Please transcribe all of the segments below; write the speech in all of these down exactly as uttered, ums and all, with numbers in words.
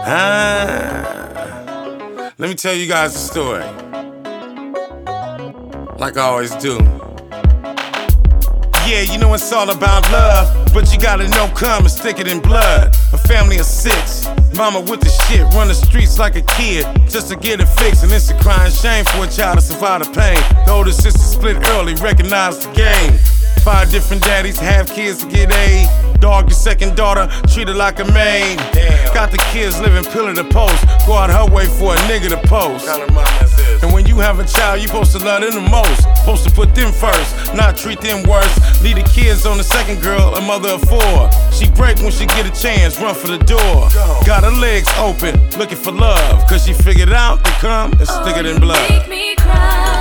Ah, let me tell you guys a story, like I always do. Yeah, you know it's all about love, but you gotta know come and stick it in blood. A family of six, mama with the shit, run the streets like a kid just to get it fixed. And it's a crying shame for a child to survive the pain. The older sister split early, recognized the game. Five different daddies, half kids to get A. Dog, your second daughter, treated like a maid. Damn. Got the kids living pillar to post, go out her way for a nigga to post. Kind of mom is this. And when you have a child, you supposed to love them the most. Supposed to put them first, not treat them worse. Leave the kids on the second girl, a mother of four. She break when she get a chance, run for the door. Go. Got her legs open, looking for love, cause she figured out to come and stick it in blood. Make me cry.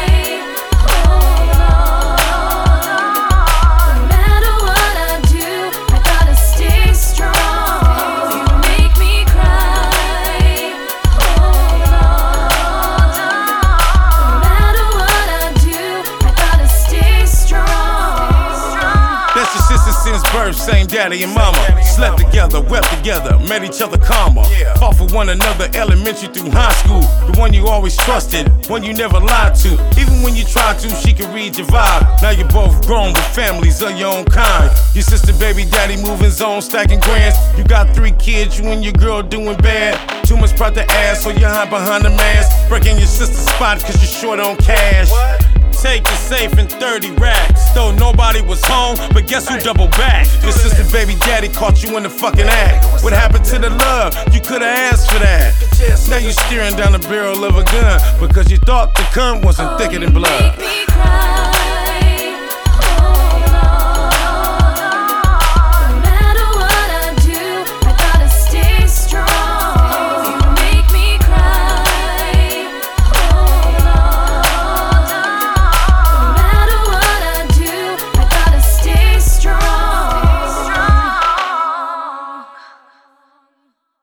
Since birth, same daddy and mama. Slept together, wept together, met each other calmer. Fought for one another, elementary through high school. The one you always trusted, one you never lied to. Even when you tried to, she could read your vibe. Now you're both grown with families of your own kind. Your sister, baby, daddy moving zone, stacking grands. You got three kids, you and your girl doing bad. Too much pride to ask, so you hide behind the mask. Breaking your sister's spot cause you're short on cash. Take your safe in thirty racks. Though nobody was home, but guess who doubled back? Your sister baby daddy caught you in the fucking act. What happened to the love? You could've asked for that. Now you steering down the barrel of a gun because you thought the gun wasn't thicker than blood. Make me cry.